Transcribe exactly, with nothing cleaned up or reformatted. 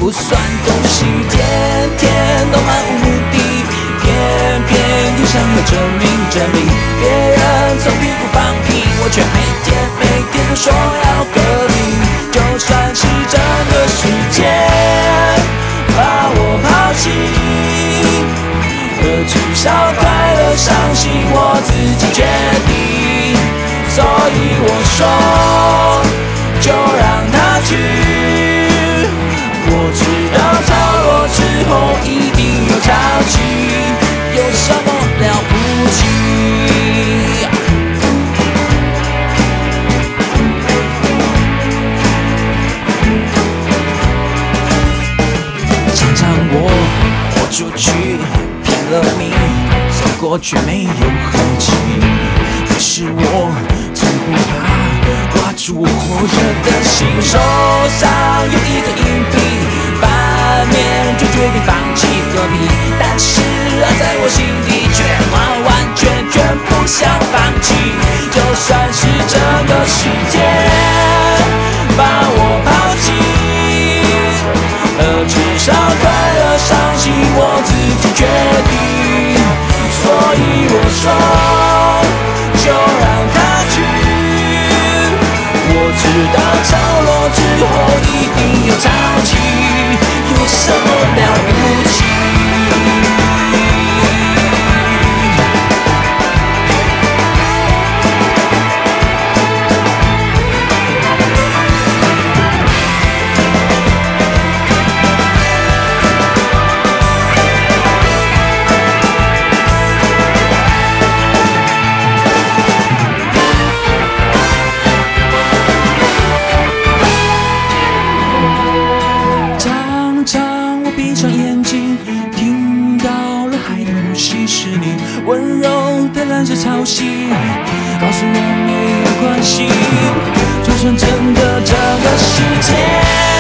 不算东西，天天都漫无目的，偏偏又想要证明证明别人从屁股放屁，我却每天每天都说要和你，就算是整个世界把我抛弃，可至少快乐伤心我自己决定，所以我说就让它去，我知道着落之后一定有潮起，有什么了不起？常常我豁出去拼了命，走过去没有痕迹，可是我从不怕挂住我火热的心，手上有一个硬币，反面就决定放弃和平，但是啊，在我心底却完完全全不想放弃，就算是整个世界把我抛弃，而至少快乐伤心我自己决定，所以我说就让它去，我知道潮落之后一定有潮起，有什么了不起？温柔的蓝色潮汐，告诉我没有关系，就算真的整个世界